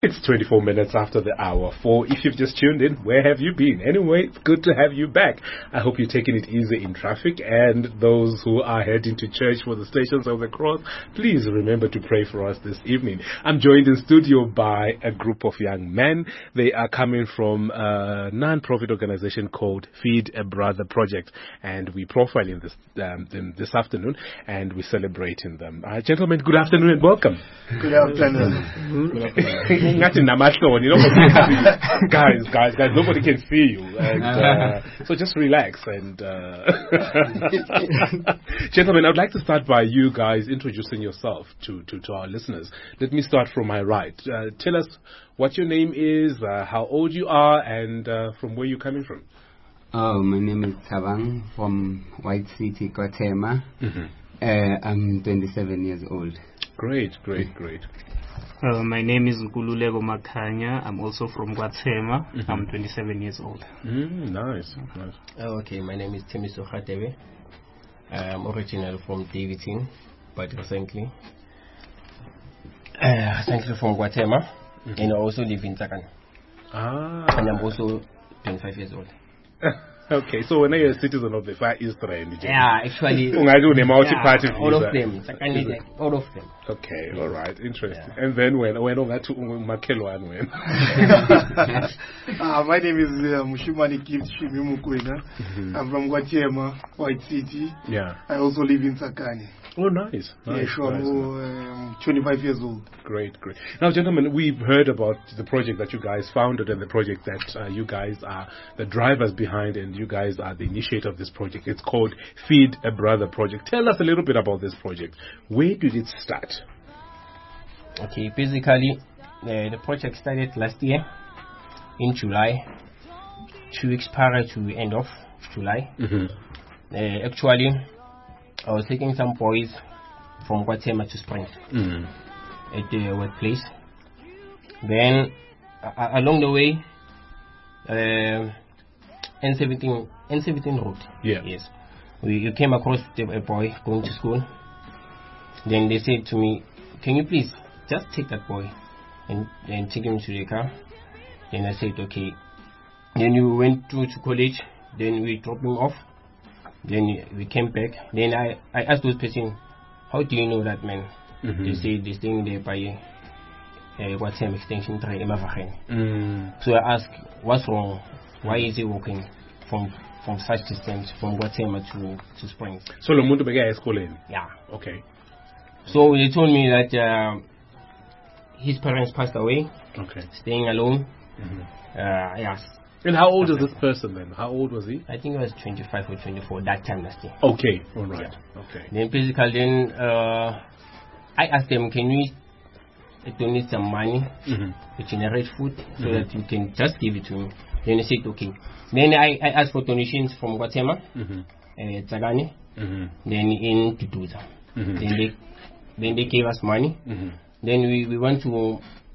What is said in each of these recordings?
It's 24 minutes after the hour 4. If you've just tuned in, where have you been? Anyway, it's good to have you back. I hope you're taking it easy in traffic, and those who are heading to church for the Stations of the Cross, please remember to pray for us this evening. I'm joined in studio by a group of young men. They are coming from a non-profit organization called Feed a Brother Project, and we're profiling them this afternoon, and we're celebrating them. Gentlemen, good afternoon and welcome. Good afternoon. Good afternoon. Nothing Namashon, guys, nobody can see you, and so just relax. And gentlemen, I'd like to start by you guys introducing yourself to our listeners. Let me start from my right. Tell us what your name is, how old you are, and from where you're coming from. Oh, my name is Tabang from White City, Guatemala. I'm 27 years old. Great. My name is Nkululeko Makanya. I'm also from Guatemala. I'm 27 years old. Nice. Okay, my name is Temiso Khatebe. I'm originally from Davidson, but recently from Guatemala, and I also live in Tsakane. And I'm also 25 years old. Okay, so when you're a citizen of the Far East region, actually, multi-party visa. all of them. All of them. Okay, all right, interesting. Yeah. And then when to Makelwan when? My name is Mushimani Gift Shimimukwena. I'm from Guatemala, White City. Yeah. I also live in Tsakane. Oh, nice. Yeah, sure. I'm 25 years old. Great. Now, gentlemen, we've heard about the project that you guys founded and the project that you guys are the drivers behind, and you guys are the initiator of this project. It's called Feed a Brother Project. Tell us a little bit about this project. Where did it start? Okay, basically, the project started last year in July, 2 weeks prior to the end of July. Actually, I was taking some boys from Guatemala to Springs at the workplace. Then, along the way, N17 road. Yeah. Yes. We came across a boy going to school. Then they said to me, "Can you please just take that boy and take him to the car?" Then I said, "Okay." Then we went to college. Then we dropped him off. Then we came back. Then I asked those person, "How do you know that man?" They say they're staying there by Guatemala Extension 3 Emavacheni. So I asked, "What's wrong? Why is he walking from such distance from Guatemala to Springs?" So the mundo bega school. Yeah. Okay. So they told me that his parents passed away. Okay. Staying alone. Yes. And how old is this person then? How old was he? I think he was 25 or 24 that time last year. Okay, all right. Yeah. Okay. Then basically, I asked them, "Can we donate some money to generate food so that you can just give it to me?" Then they said, "Okay." Then I asked for donations from Guatemala, Tsakane, then in Tutuza. Then they gave us money. Then we went to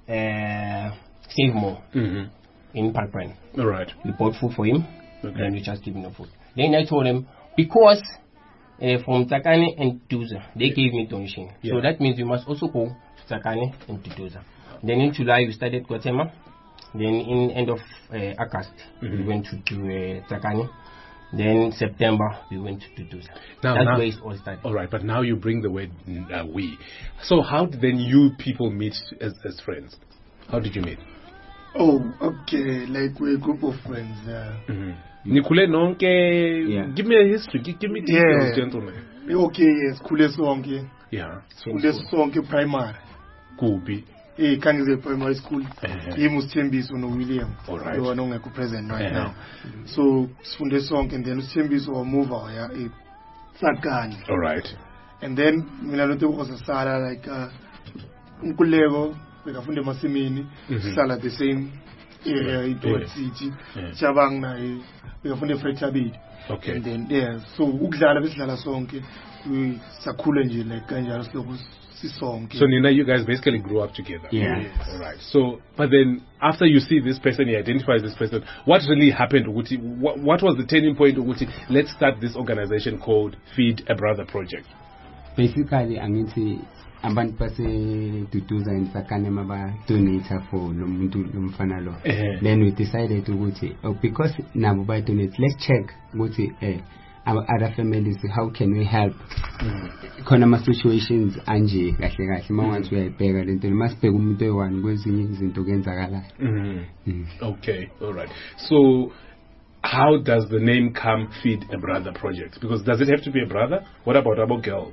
Save More. In Parkman. All right. We bought food for him, and we just gave him the food. Then I told him, because from Tsakane and Tutuza, they gave me donation. Yeah. So that means we must also go to Tsakane and Tutuza. Then in July, we started Guatemala. Then in end of August, we went to Tsakane. Then September, we went to Tutuza. That's where it all started. All right, but now you bring the word we. So how did then you people meet as friends? How did you meet? Oh, okay. Like we're a group of friends. Nikule nonke. Give me a history. Give me details, gentlemen. Okay, yes. Kule sonke. Yeah. Kule sonke primary. Kubi. Kangize primary school. He was Tembiso no William. All right. You are not present right now. So Funde sonke, and then Tembiso move out. Yeah. Tsakane. All right. And then Milanote was a sala like Nkulego. We have found the Massimini, Salah the same area, White City, Chabang, we have found the French Abid. Okay. And then there, so Ugla Visla Sonke, we Sakulanji, like Ganjas song. So Nina, you guys basically grew up together. Yeah. Yes. All right. So, but then after you see this person, you identify this person. What really happened, Uguti? What was the turning point, Uguti? Let's start this organization called Feed a Brother Project. Basically, I mean, abantu baseduduza and Sakane donate for lumfana lo. Then we decided to because nabo ba donate, let's check our other families, how can we help? Khona situations anje kahle kahle mawungathi uyayibheka lento masibheka umuntu oyi-1 kwezinye izinto kuyenzakala. Okay, all right. So how does the name come Feed a Brother project? Because does it have to be a brother? What about a girl?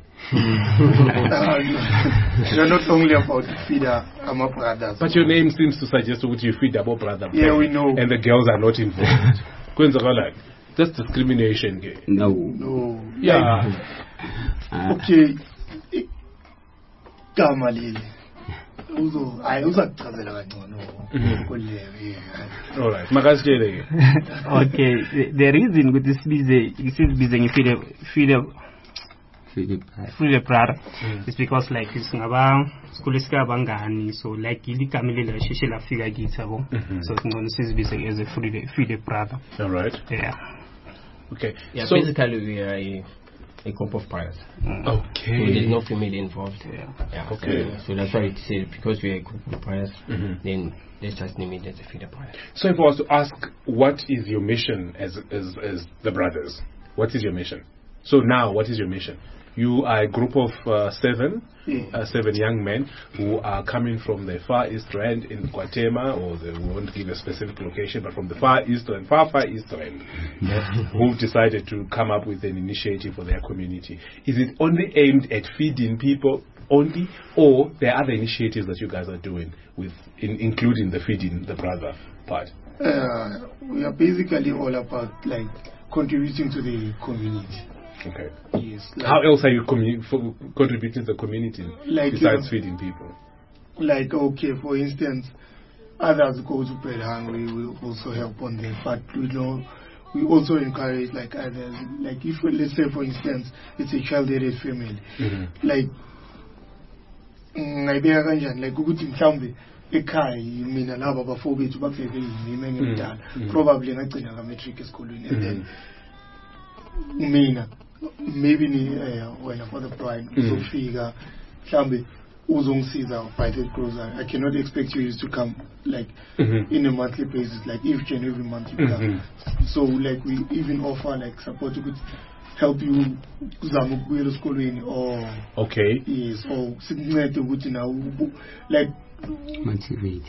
You're not only about feed our brothers. But your name seems to suggest that you feed a brother. Yeah, we know. And the girls are not involved. Kwenzakala. That's discrimination. No. Yeah. Okay. Kamalile. All right. Makasitshele. Okay, the reason with this busy feed a brother is because like it's ngaba school iska bangani, so like ili kamile la shishe la figure gitabo, so it's known as busy as a feed a brother. All right. Yeah. Okay. Yeah, so basically we are a group of brothers. Okay. So there's no female involved. Yeah. Okay. So that's why it says because we are a group of brothers, then let's just name it as a feeder brother. So if I was to ask, what is your mission as the brothers? What is your mission? So now, what is your mission? You are a group of 7 young men who are coming from the Far East Rand in Kwatema, or they won't give a specific location, but from the Far East Rand, Far East Rand, who decided to come up with an initiative for their community. Is it only aimed at feeding people only, or there are other initiatives that you guys are doing including the feeding the brother part? We are basically all about like contributing to the community. Okay. Yes. Like, how else are you contributing to the community besides feeding people? Like, okay, for instance, others go to bed hungry, we also help on that. But we also encourage like others. Like if let's say for instance it's a child-headed family, like ngayibeka kanjani, like ukuthi mhlawumbe ekhaya mina laba bafowethu bakufike yimi engimdala probably ngagcina ka matric esikolweni, and then mina maybe wena for the bride uzofika mhlambe uzongisiza by the close. I cannot expect you to come like in a monthly basis, like each and every month you come. So like we even offer like support, you could help you kuzama ukubuyela esikolweni, or yes, or sincede ukuthi na like motivate.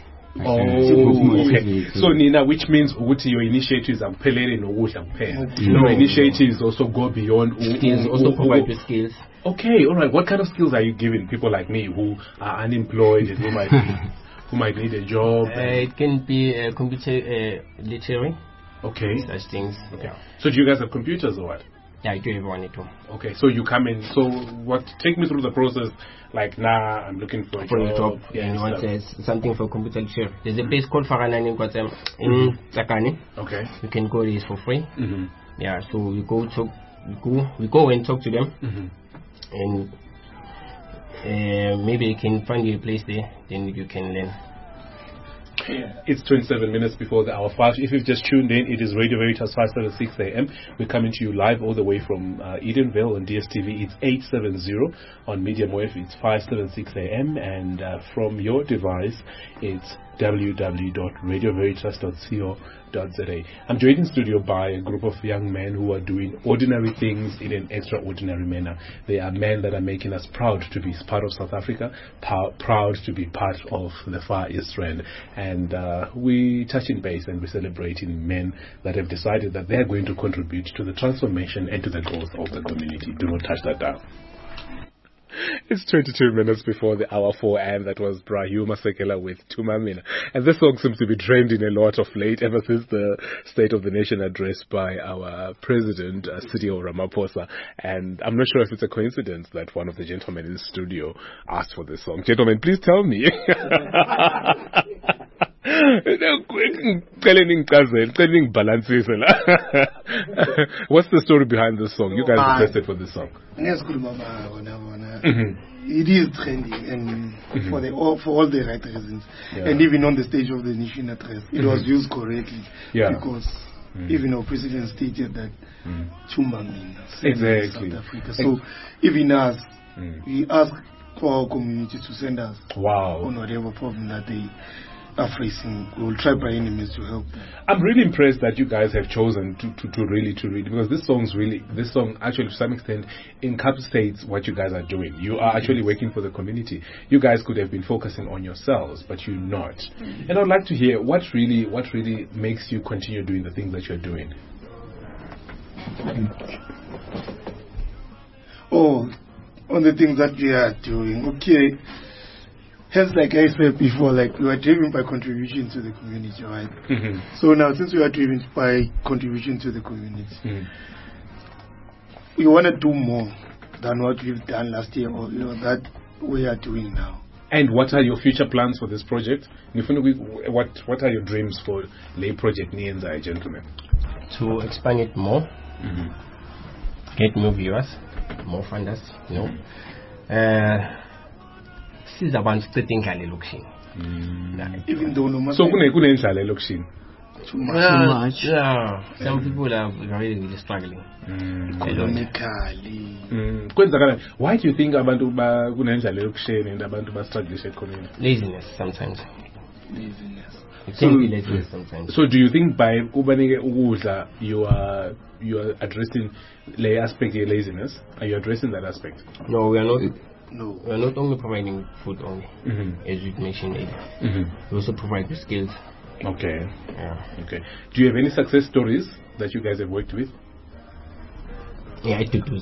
Okay. So Nina, which means your initiatives are pelele no kuphela. No initiatives also go beyond skills, also provide with skills. Okay, all right. What kind of skills are you giving people like me who are unemployed and who might need a job? It can be computer literary. Okay. Such things. Okay. So do you guys have computers or what? Yeah, I do everyone it too. Okay, so you come in. So what? Take me through the process. Like, I'm looking for a job. Yeah, and you want something for computer lecture. There's a place called Faranani in Tsakani. Okay. You can go there for free. Yeah, so we go and talk to them, and maybe you can find you a place there. Then you can learn. It's 27 minutes before the hour 5. If you've just tuned in, it is Radio Veritas 576 AM. We're coming to you live all the way from Edenville on DSTV. It's 870 on Medium Wave. It's 576 AM, and from your device, it's www.radioveritas.co.za. I'm joined in studio by a group of young men who are doing ordinary things in an extraordinary manner. They are men that are making us proud to be part of South Africa, proud to be part of the Far East Rand. And we touching base and we're celebrating men that have decided that they're going to contribute to the transformation and to the growth of the community. Do not touch that down. It's 22 minutes before the hour 4, and that was Brahu Masekela with Tumamina. And this song seems to be trending a lot of late, ever since the State of the Nation address by our President, Cyril Ramaphosa. And I'm not sure if it's a coincidence that one of the gentlemen in the studio asked for this song. Gentlemen, please tell me. What's the story behind this song? You guys requested for this song. It is trending, and for all the right reasons. And even on the stage of the nation address, it was used correctly, because even our president stated that Tumamina exactly. South Africa. So even us, we ask for our community to send us Wow. on whatever problem that they are facing. We will try by any means to help them. I'm really impressed that you guys have chosen to read, because this song actually to some extent encapsulates what you guys are doing. You are actually working for the community. You guys could have been focusing on yourselves, but you're not. And I'd like to hear what really makes you continue doing the things that you're doing. Oh, on the things that we are doing, okay. Hence, like I said before, like we are driven by contribution to the community, right? So now, since we are driven by contribution to the community, we want to do more than what we've done last year, or that we are doing now. And what are your future plans for this project? What are your dreams for Lay Project Nienza, gentlemen? To expand it more, get more viewers, more funders, sizabantu sicede ingalo elokishini. Even though no matter So kunendlala elokishini. too much. Yeah, some people are really struggling. Economically. Kwenzakala, why do you think abantu kunendlala elokishini and abantu bastruggle economy? Laziness sometimes. Laziness. It can be laziness sometimes. So do you think by kubanike ukudla you are addressing the aspect of laziness? Are you addressing that aspect? No, we are not. No. We are not only providing food only, as you mentioned earlier. We also provide the skills. Okay. Yeah. Okay. Do you have any success stories that you guys have worked with? Yeah, I took those.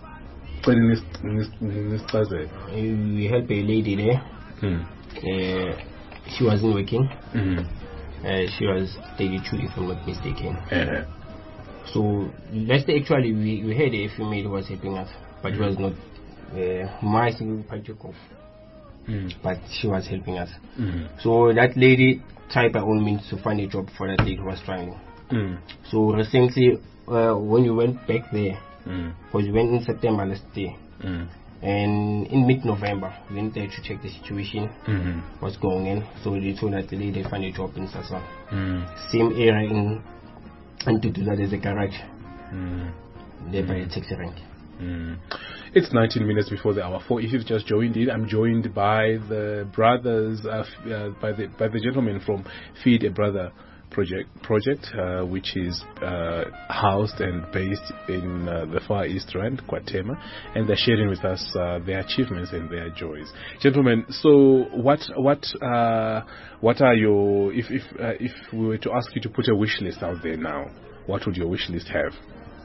We helped a lady there. She wasn't working. She was 32, if I'm not mistaken. So last day actually we had a female who was helping us, but it was not my single project of. But she was helping us. So that lady tried by all means to find a job for that lady who was struggling. So recently, when we went back there, because we went in September last year, and in mid-November, we went there to check the situation, what's going on. So they told that the lady found a job in Sasa. Same area in Tutuza, there's a garage. There by a taxi rank. It's 19 minutes before the hour 4. If you've just joined in, I'm joined by the brothers, by the gentleman from Feed a Brother project, which is housed and based in the Far East Rand, KwaThema, and they're sharing with us their achievements and their joys. Gentlemen, so what are your, if we were to ask you to put a wish list out there now, what would your wish list have?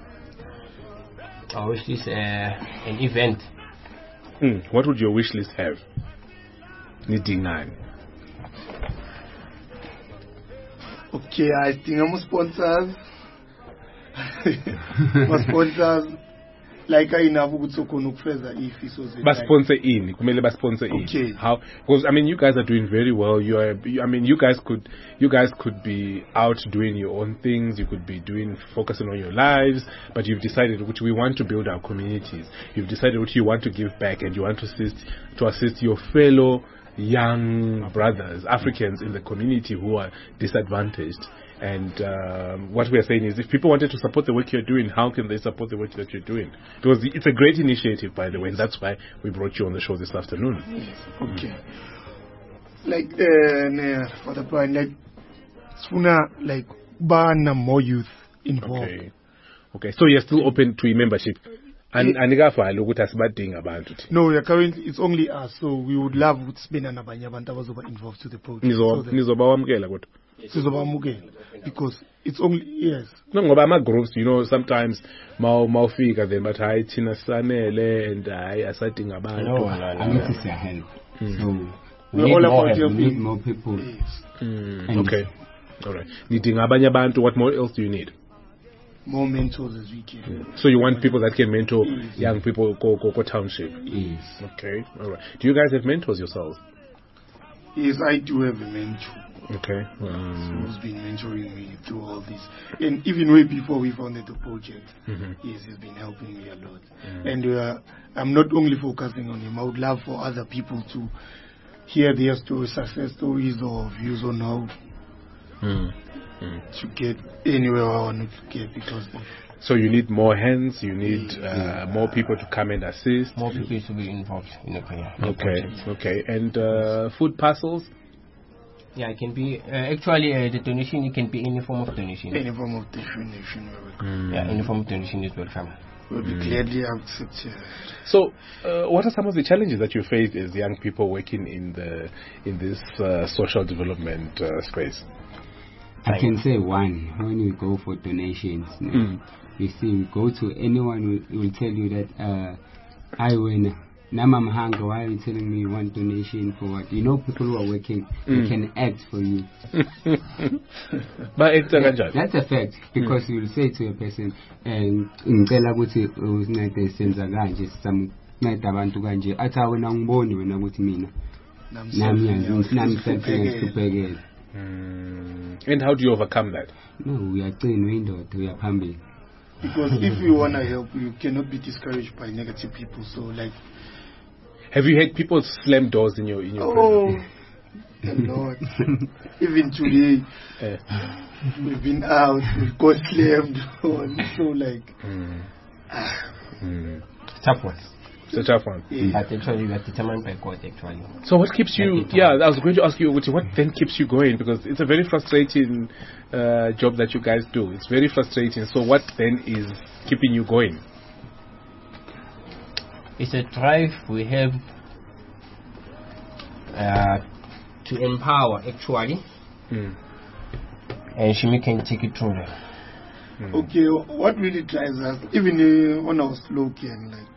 Our wish list, an event. What would your wish list have? Nidingani. Okay, I think I'm sponsors. My sponsors, like I know ukuthi ukhona ukufeza ifiso zethu. Basponsor ini, kumele basponsor ini. Okay. How? Because I mean, you guys are doing very well. You guys could be out doing your own things. You could be focusing on your lives, but you've decided which we want to build our communities. You've decided what you want to give back, and you want to assist your fellow young brothers, Africans in the community who are disadvantaged. And what we are saying is, if people wanted to support the work you're doing, how can they support the work that you're doing? Because it's a great initiative, by the way, and that's why we brought you on the show this afternoon. Yes. Okay. Like for the point, like sooner, like ban more youth involved. Okay. So you're still open to membership. And no, currently it's only us, so we would love to spend anabanye abantu abazoba involved to the project. Because it's only yes. No, ngoba ama groups, sometimes mawufika then but hayi thina sanele and hayi asadinga abantu. I need to say help. So we need more people. Okay. All right. Nidinga abanye abantu. What more else do you need? More mentors as we can. So you want people that can mentor young people go township? Yes. Okay. All right. Do you guys have mentors yourselves? Yes, I do have a mentor. Okay. Who's been mentoring me through all this. And even way before we founded the project, yes, he's been helping me a lot. And I'm not only focusing on him. I would love for other people to hear their stories, success stories or views on how to get anywhere I want to get, because so you need more hands, you need more people to come and assist. More people to be involved in the prayer. Okay. And food parcels? Yeah, it can be actually the donation. It can be any form of donation. Any form of donation. Yeah, any form of donation is welcome. Will be gladly accepted. So, what are some of the challenges that you face as young people working in this social development space? I can say one. When we go for donations, you see, we go to anyone who will tell you that I win. Namamahanga, why are you telling me you want donation for what? You know, people who are working, they can act for you. But it's that's a fact, because you will say to a person, and how do you overcome that? No, we are clean window, we are humble. Because if you want to help, you cannot be discouraged by negative people. So, like, have you had people slam doors in your Lord. Even today, we've been out, we've got slammed on. So, like, tough one. It's a tough one. But actually, we are determined by God, actually. So what keeps you, I was going to ask you, what then keeps you going? Because it's a very frustrating job that you guys do. It's very frustrating. So what then is keeping you going? It's a drive we have to empower, actually. And Shimi can take it through there. Okay, what really drives us, even on our slogan, like,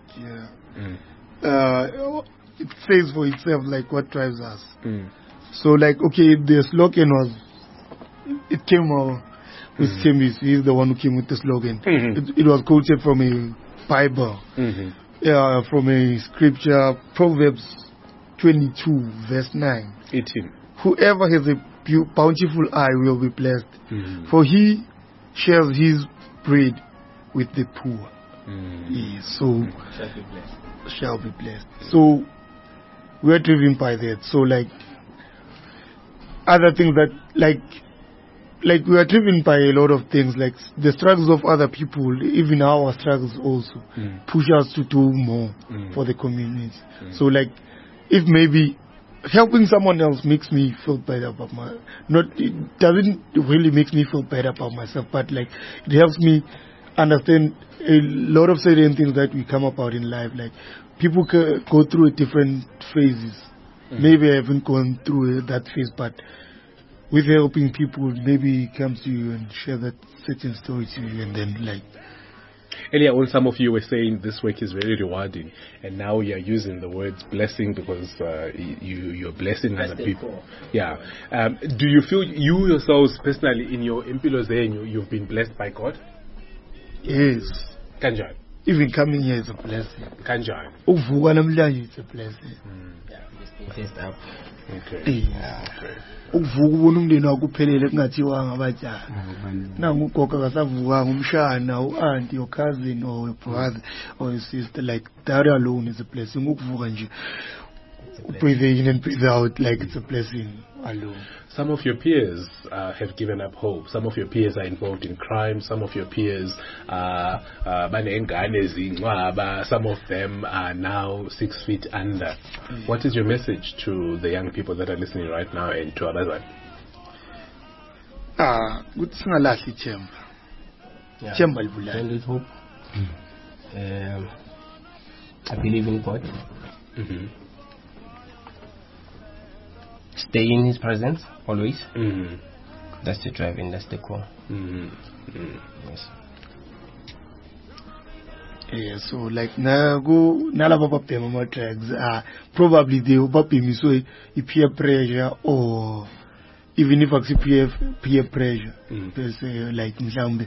it says for itself, like, what drives us. So, like, okay, the slogan was, it came out with Chemis. He's the one who came with the slogan. It was quoted from a Bible, from a scripture, Proverbs 22, verse 9. 18. Whoever has a bountiful eye will be blessed, for he shares his bread with the poor. So shall be blessed. So we are driven by that. So, like, other things that, like we are driven by a lot of things, like the struggles of other people, even our struggles also push us to do more for the community. So, like, if maybe helping someone else makes me feel better about it doesn't really make me feel better about myself, but, like, it helps me understand a lot of certain things that we come about in life. Like, people go through different phases. Maybe I haven't gone through that phase, but with helping people, maybe it comes to you and share that certain story to you, and then, like, earlier on, some of you were saying this work is very rewarding, and now you're using the words blessing because you're blessing other people. Yeah. Do you feel you yourselves personally in your impilo zenyu you've been blessed by God? Yes. Kanjani? Even coming here is a blessing. Kanjani? Uvuka namhlanje it's a blessing. First up. Okay. Uvuka ubona umndeni wakho uphelele kungathiwanga abajana. Nangu ugogo akasavuka ngumshana, u-auntie, your cousin, or your brother, or your sister. Like, that alone is a blessing. Ukuvuka nje, breathe in and breathe out, like, it's a blessing alone. Some of your peers have given up hope. Some of your peers are involved in crime. Some of your peers some of them are now 6 feet under. What is your message to the young people that are listening right now and to Abazan? Good singalahli ithemba. Ithemba libulala. Don't lose hope. I believe in God. Stay in His presence always. That's the drive and that's the call. Yes. Yeah, so, like, nalaba babhema ama-drugs, probably they babhema so peer pressure, or even if it's peer pressure, like mhlawumbe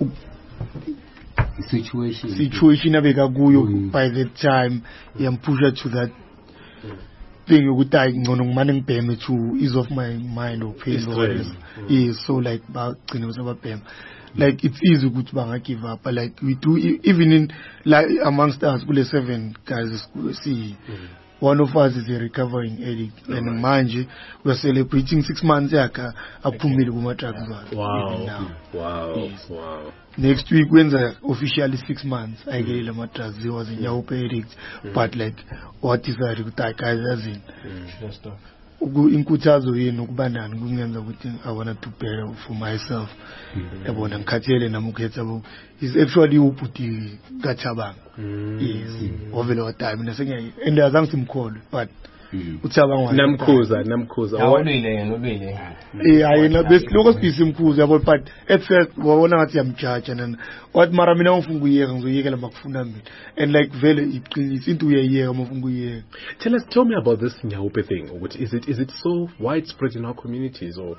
situation abeka kuyo by the time iyamphusha to that thing ukuthi hayi ngcono ngimane ngibheme to ease off my mind or pain or whatever. Yeah, so, like, bagcina besababhema. Like, it's easy ukuthi banga give up, but, like, we do, even in, like, amongst us kule 7 guys see one of us is a recovering addict, and manje we're celebrating 6 months yaka aphumile kuma drugs wakhe. Wow. Yes. Wow. Next week when officially 6 months I get the drugs. He was a Nyaope addict, but like what is that guys as in inkuthazo yini ukubanani kungenza ukuthi I want to better for myself. Yabona ngikhathele nami ukhetha bo is actually ubhuti kaThabang. Yes. Ovele wa time nasengiya and azange simkhole but uThabang wona namkhuza Ulwile. ayena best lokho sisimkhuza yabo but at first wabona ngathi yamjudge and what mara mina ngifuna ukuyeka ngizoyekela makufuna mina and like vele iqinisa into uyayeka mafuna ukuyeka. Tell me about this Nyaope thing. Is it so widespread in our communities or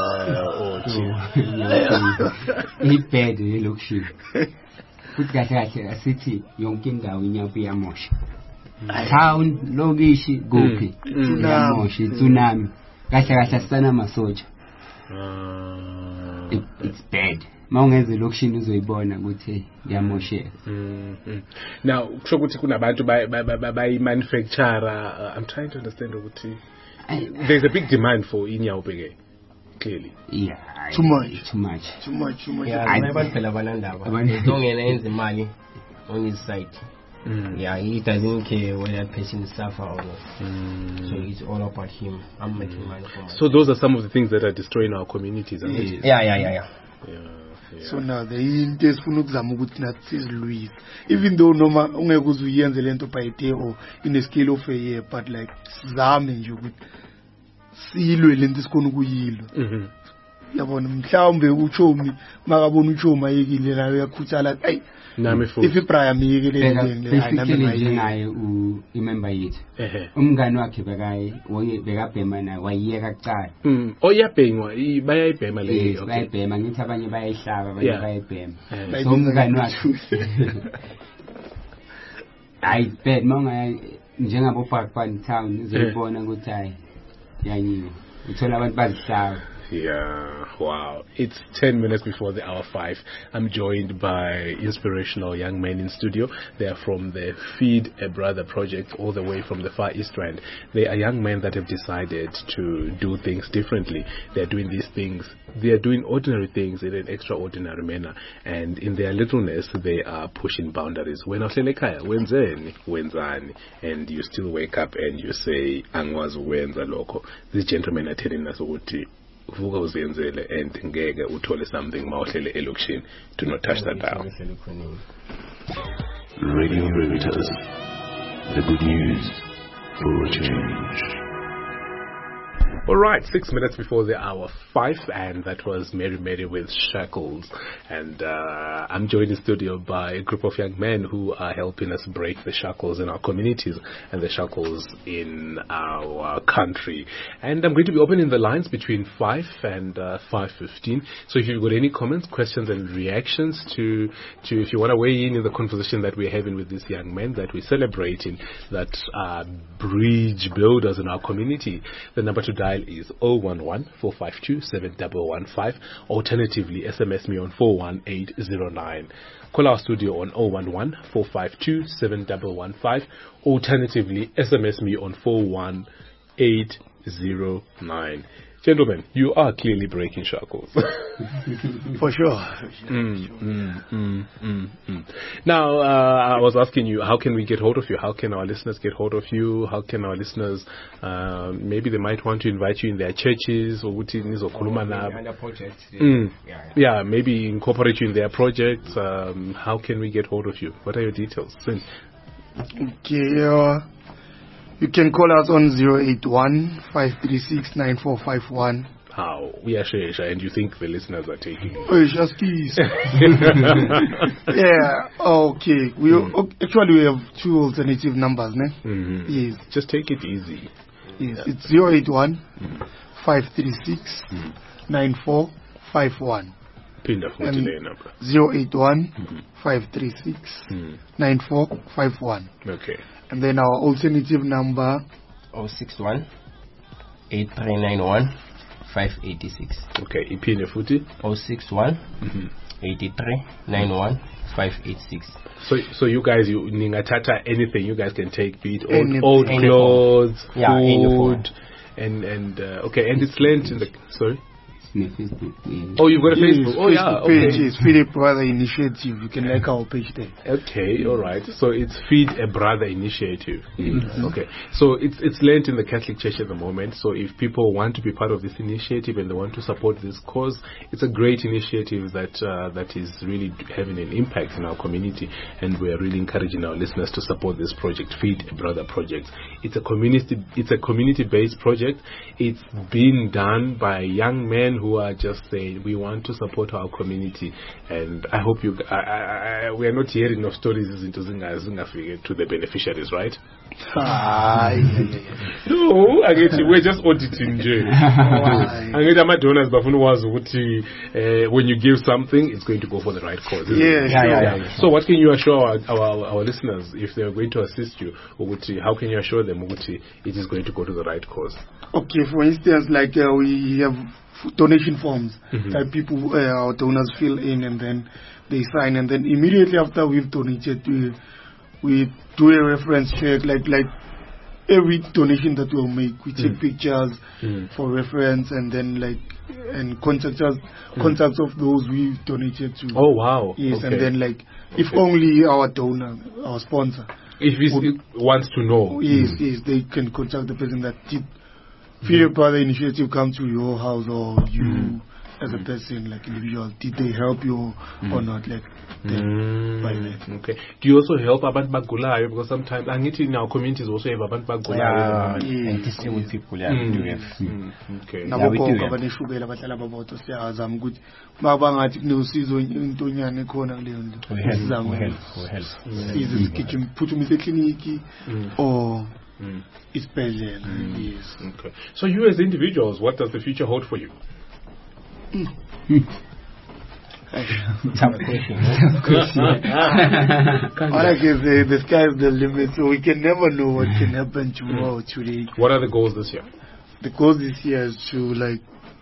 It's bad elokishini. Futhi kahle asithi yonke indawo iNyaope iyamosha. Town lokishi kuphi iyamosha tsunami. Kahle asana masoja. It's bad. Mawungeze lokishini uzoyibona ukuthi yamosheka. Now kusho ukuthi kunabantu bayi manufacturer. I'm trying to understand ukuthi there's a big demand for iNyaope ke clearly. Yeah. Too much. Yeah, abantu phela banandaba. Ngizongena enze imali on his side. Yeah, he doesn't care whether that person suffer or not. So it's all about him. I'm making money for myself. So those are some of the things that are destroying our communities, aren't they? Yeah. So now the into esifuna ukuzama ukuthi nathi sizilwise even though noma ungeke uzuyenze lento by day or in a scale of a year but like sizame nje ukuthi silwe lento sikhona ukuyilwa. Yabona mhlawumbe uchomi makabona uchomi ayekile nayo yakhuthala hey nami futhi if ibraya miyekele nami njengaye imember yethu umngani wakhe bekabhema naye wayiyeka kuqala oyabhengwa bayayibhema leyo bayayibhema ngithi abanye bayayihlaba abanye bayayibhema so umngani wakhe hayi bad manga njengabo Parkpan town uzobona ukuthi hayi yanyiwe uthola abantu bazihlaba. Yeah, wow. It's 10 minutes before the hour 5. I'm joined by inspirational young men in studio. They are from the Feed a Brother project all the way from the Far East Rand. They are young men that have decided to do things differently. They're doing these things. They are doing ordinary things in an extraordinary manner. And in their littleness, they are pushing boundaries. When wenzani, and you still wake up and you say, Angwazi wenza loko. These gentlemen are telling us ukuthi vuka uzenzele and ngeke uthole something mawuhlele elokishini. Do not touch that dial. Radio Veritas, the good news for a change. All right, 6 minutes before the hour 5, and that was Mary with Shackles. And I'm joined in studio by a group of young men who are helping us break the shackles in our communities and the shackles in our country. And I'm going to be opening the lines between 5 and 5:15. So if you've got any comments, questions, and reactions to if you want to weigh in the conversation that we're having with these young men that we're celebrating, that are bridge builders in our community, the number to dial is 011-452-7115. Alternatively, SMS me on 41809. Call our studio on 011-452-7115. Alternatively, SMS me on 41809. Gentlemen, you are clearly breaking shackles. For sure. Now, I was asking you, how can we get hold of you? How can our listeners get hold of you? How can our listeners, maybe they might want to invite you in their churches or under projects. Yeah, maybe incorporate you in their projects. How can we get hold of you? What are your details? Okay, you can call us on 081-536-9451. How? We are sure, and you think the listeners are taking it? Oh, just please. Yeah, okay. Actually, we have 2 alternative numbers, ne? Yes. Just take it easy. Yes, it's 081-536-9451. Pinda number. 081-536-9451. Okay. And then our alternative number 061 8391 586. Okay, iphine futhi. 061 83 91 586. So you guys, you ningatata anything you guys can take, be it old Anything. clothes, Yeah, any form. food, and okay, and it's lent in the sorry. Facebook. Oh, you've got a Yes, Facebook. Oh yeah, page okay. is Feed a Brother Initiative. You can like our page there. Okay, all right. So it's Feed a Brother Initiative. Okay, so it's lent in the Catholic Church at the moment. So if people want to be part of this initiative and they want to support this cause, it's a great initiative that is really having an impact in our community, and we are really encouraging our listeners to support this project, Feed a Brother project. It's a community-based project. It's being done by young men who are just saying we want to support our community, and I hope we are not hearing of stories into zingafike to the beneficiaries, right? No, I get you. We're just auditing nje. I get my donors bafuna wazi ukuthi when you give something it's going to go for the right cause. Yeah. So what can you assure our listeners if they are going to assist you, ukuthi how can you assure them ukuthi it is going to go to the right cause? Okay, for instance, like we have donation forms that people, our donors fill in, and then they sign, and then immediately after we've donated, we do a reference check, like every donation that we'll make, we take pictures for reference, and then and contacts of those we've donated to. Oh wow! Yes, okay. and then if only our donor, our sponsor, if he wants to know, yes, they can contact the person that did Feed a Brother Initiative come to your house, or you as a person, like individual, did they help you or not, by that. Okay. Do you also help abantu bagulayo? Because sometimes in our communities also have abantu bagulayo. And disabled people, we do have. Okay. Nabogogo abaneshukela bahlala baboto siyazama ukuthi mabangathi kunosizo into onyane ekhona kuleyo nto. We help. Size sigijima phuthumise ekliniki or isibhedlela. Yes. Okay. So you as individuals, what does the future hold for you? Tough question. All I can say, the sky is the limit, so we can never know what can happen tomorrow, today. What are the goals this year? The goal this year is to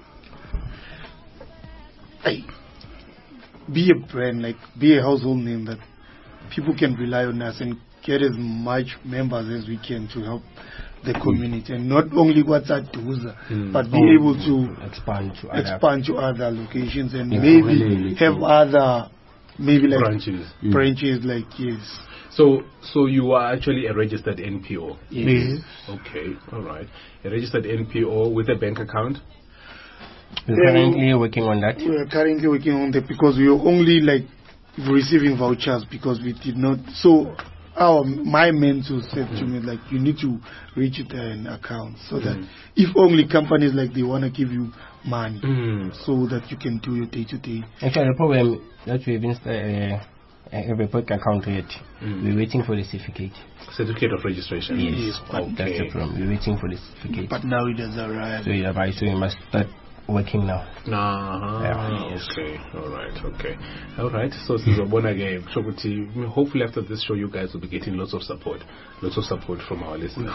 be a brand, be a household name that people can rely on us and get as much members as we can to help the community, and not only what's at Duza, but be able to expand to other locations, and maybe have other branches yes. So you are actually a registered NPO? Yes. Okay, all right. A registered NPO with a bank account? We're currently working on that. We are currently working on that because we are only receiving vouchers because we did not. So my mentor said to me you need to register an account so that if only companies they want to give you money so that you can do your day-to-day. Actually, the problem that we've been have a bank account yet. We're waiting for the certificate. Certificate of registration. Yes, okay. That's the problem. We're waiting for the certificate. But now it has arrived. So we must start working now. Yes. Okay. All right. So this is a bonus game. So hopefully after this show, you guys will be getting lots of support from our listeners.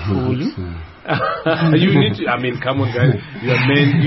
You need to. I mean, come on, guys. You are men.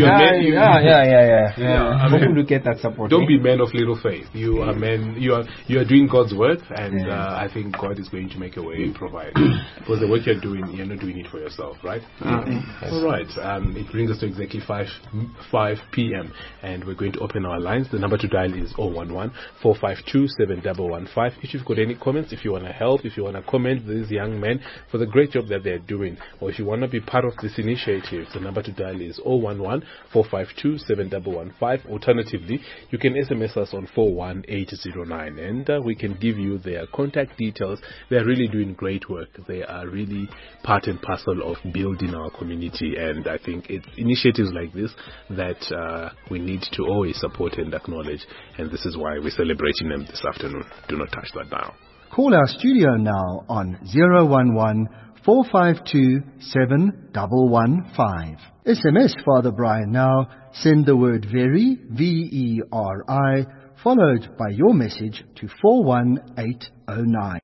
I mean, to get that support. Don't be men of little faith. You are men. You are doing God's work, and I think God is going to make a way and provide. Because the work you're doing, you're not doing it for yourself, right? Yes. All right. It brings us to exactly 5 p.m. and we're going to open our lines. The number to dial is 011-452-7115. If you've got any comments, if you want to help, if you want to comment these young men for the great job that they're doing, or if you want to be part of this initiative, the number to dial is 011-452-7115. Alternatively, you can SMS us on 41809 and we can give you their contact details. They're really doing great work. They are really part and parcel of building our community, and I think it's initiatives like this that we need to always support and acknowledge, and this is why we're celebrating them this afternoon. Do not touch that dial. Call our studio now on 011-452-7115. SMS Father Brian now. Send the word VERY, VERI, followed by your message to 41809.